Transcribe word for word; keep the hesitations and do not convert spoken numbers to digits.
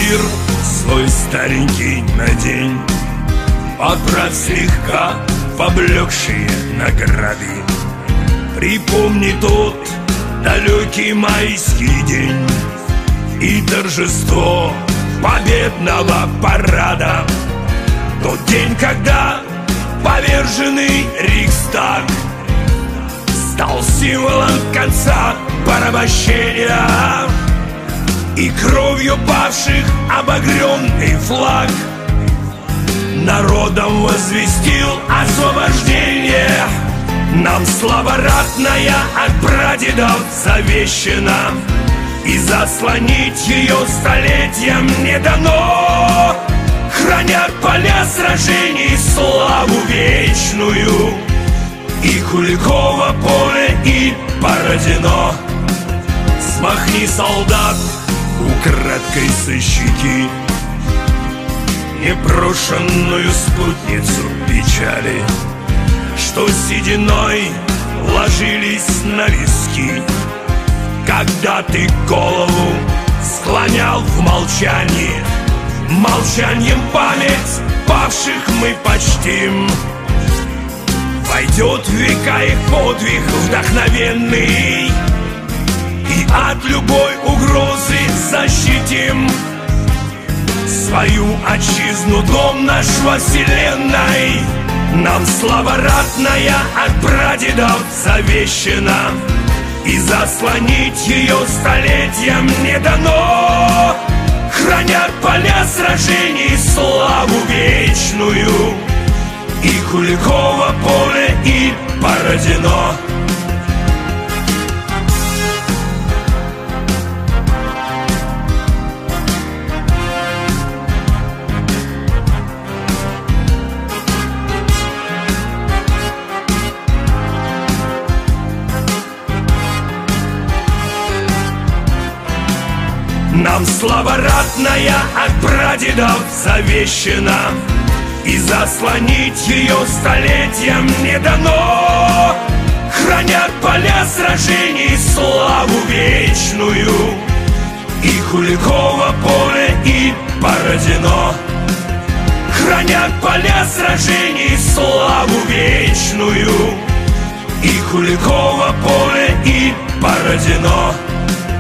мундир свой старенький надень, поправь слегка поблекшие награды. Припомни тот далекий майский день и торжество победного парада. Тот день, когда поверженный Рейхстаг стал символом конца порабощения, и кровью павших обогренный флаг народом возвестил освобождение. Нам слава ратная от прадедов завещена, и заслонить ее столетиям не дано. Хранят поля сражений славу вечную, и Куликово поле, и Бородино. Смахни, солдат, украдкой сыщики непрошенную спутницу печали, что сединой ложились на виски, когда ты голову склонял в молчании. Молчанием память павших мы почтим. Войдет в века их подвиг вдохновенный, и от любой угрозы защитим свою отчизну, дом наш во вселенной. Нам слава ратная от прадедов завещена, и заслонить ее столетиям не дано. Хранят поля сражений славу вечную, и Куликово поле, и Бородино. Нам слава ратная от прадедов завещена, и заслонить ее столетиям не дано. Хранят поля сражений славу вечную, и Куликово поле, и Бородино. Хранят поля сражений славу вечную, и Куликово поле, и Бородино.